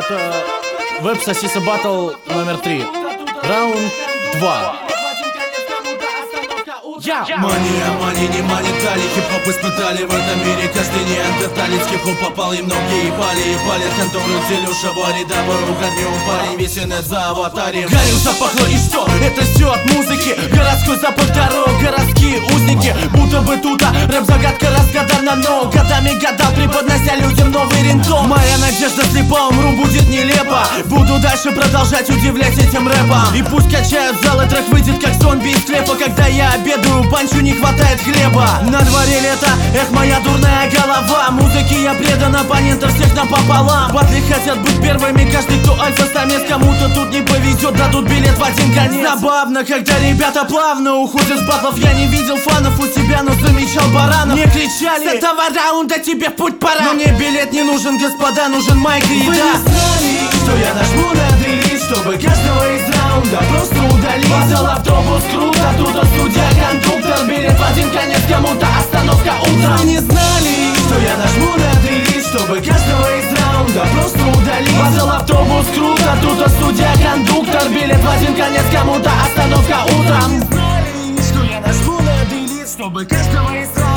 Это веб-сосиса батл номер 3. Раунд 2. Мания, мания, не монетали, хип-хоп испытали в этом мире. Каждый неандерталец хип-хоп попал, и многие ебали контору Делюша, Вари, Добру, Гарниум, парень, весь инет за аватарем. Горю запахло, и что? Это все от музыки. Городской запах дорог, городские узники. Будто бы тут рэп-загадка разгадана, но годами гадал, преподнося людям новый рингтон. Моя надежда слепа, умру будет нелепо. Буду дальше продолжать удивлять этим рэпом. И пусть качают залы, трек выйдет как зомби из склепа. Когда я обедаю, панчу не хватает хлеба. На дворе лето, эх, моя дурная голова. Музыке я предан, оппонентов всех напополам. Батли хотят быть первыми, каждый, кто альфа-самец. Кому-то тут не повезет, дадут билет в один конец. Забавно, когда ребята плавно уходят с батлов. Я не видел фанов у себя, но замечал баранов. Мне кричали: с этого раунда тебе в путь пора. Но мне билет не нужен, господа, нужен майк и еда. Вы не знали, что я нажму на делит, чтобы каждого из раунда просто удалить. Вазал автобус, круто, оттуда студия, кондуктор. Билет в один конец, кому-то остановка утром. Вы не знали, что я нажму на делит, чтобы каждого из раунда просто удалить. Вазал автобус, круто, оттуда студия, кондуктор. Билет в один конец, кому-то остановка утром. Вы не знали, что я нажму на делит, чтобы каждого из раунда